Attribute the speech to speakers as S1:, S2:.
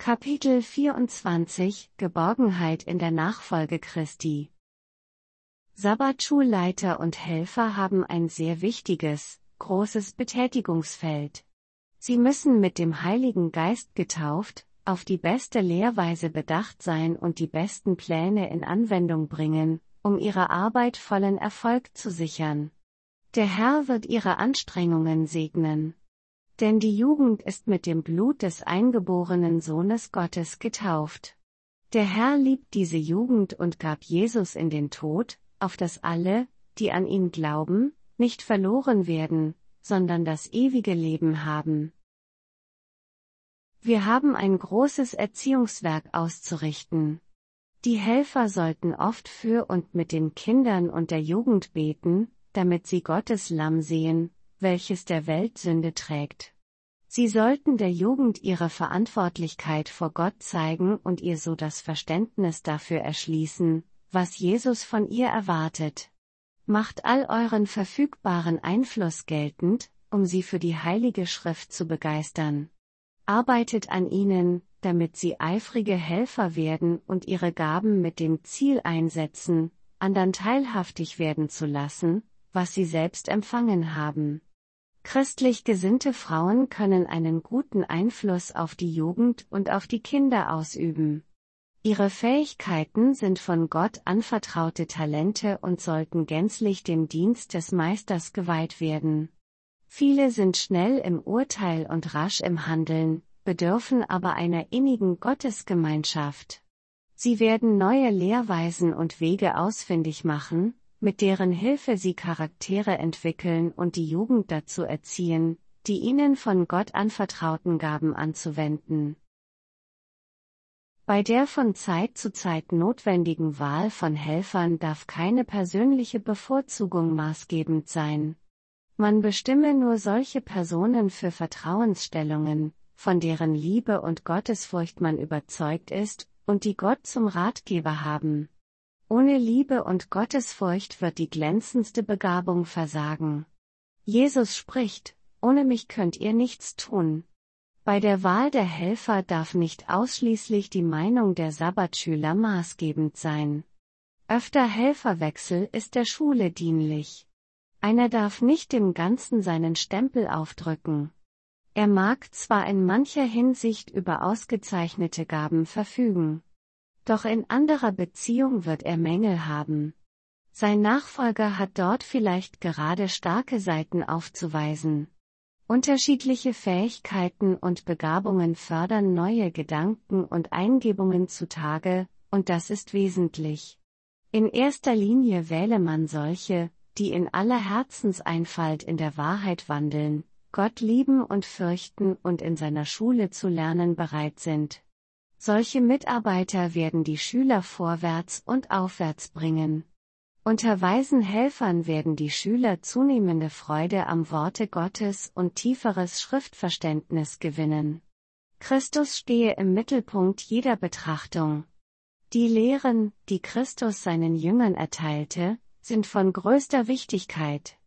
S1: Kapitel 24 – Geborgenheit in der Nachfolge Christi. Sabbatschulleiter und Helfer haben ein sehr wichtiges, großes Betätigungsfeld. Sie müssen mit dem Heiligen Geist getauft, auf die beste Lehrweise bedacht sein und die besten Pläne in Anwendung bringen, um ihre Arbeit vollen Erfolg zu sichern. Der Herr wird ihre Anstrengungen segnen. Denn die Jugend ist mit dem Blut des eingeborenen Sohnes Gottes getauft. Der Herr liebt diese Jugend und gab Jesus in den Tod, auf dass alle, die an ihn glauben, nicht verloren werden, sondern das ewige Leben haben. Wir haben ein großes Erziehungswerk auszurichten. Die Helfer sollten oft für und mit den Kindern und der Jugend beten, damit sie Gottes Lamm sehen, welches der Welt Sünde trägt. Sie sollten der Jugend ihre Verantwortlichkeit vor Gott zeigen und ihr so das Verständnis dafür erschließen, was Jesus von ihr erwartet. Macht all euren verfügbaren Einfluss geltend, um sie für die Heilige Schrift zu begeistern. Arbeitet an ihnen, damit sie eifrige Helfer werden und ihre Gaben mit dem Ziel einsetzen, andern teilhaftig werden zu lassen, was sie selbst empfangen haben. Christlich gesinnte Frauen können einen guten Einfluss auf die Jugend und auf die Kinder ausüben. Ihre Fähigkeiten sind von Gott anvertraute Talente und sollten gänzlich dem Dienst des Meisters geweiht werden. Viele sind schnell im Urteil und rasch im Handeln, bedürfen aber einer innigen Gottesgemeinschaft. Sie werden neue Lehrweisen und Wege ausfindig machen, mit deren Hilfe sie Charaktere entwickeln und die Jugend dazu erziehen, die ihnen von Gott anvertrauten Gaben anzuwenden. Bei der von Zeit zu Zeit notwendigen Wahl von Helfern darf keine persönliche Bevorzugung maßgebend sein. Man bestimme nur solche Personen für Vertrauensstellungen, von deren Liebe und Gottesfurcht man überzeugt ist, und die Gott zum Ratgeber haben. Ohne Liebe und Gottesfurcht wird die glänzendste Begabung versagen. Jesus spricht: Ohne mich könnt ihr nichts tun. Bei der Wahl der Helfer darf nicht ausschließlich die Meinung der Sabbatschüler maßgebend sein. Öfter Helferwechsel ist der Schule dienlich. Einer darf nicht dem Ganzen seinen Stempel aufdrücken. Er mag zwar in mancher Hinsicht über ausgezeichnete Gaben verfügen, doch in anderer Beziehung wird er Mängel haben. Sein Nachfolger hat dort vielleicht gerade starke Seiten aufzuweisen. Unterschiedliche Fähigkeiten und Begabungen fördern neue Gedanken und Eingebungen zutage, und das ist wesentlich. In erster Linie wähle man solche, die in aller Herzenseinfalt in der Wahrheit wandeln, Gott lieben und fürchten und in seiner Schule zu lernen bereit sind. Solche Mitarbeiter werden die Schüler vorwärts und aufwärts bringen. Unter weisen Helfern werden die Schüler zunehmende Freude am Worte Gottes und tieferes Schriftverständnis gewinnen. Christus stehe im Mittelpunkt jeder Betrachtung. Die Lehren, die Christus seinen Jüngern erteilte, sind von größter Wichtigkeit.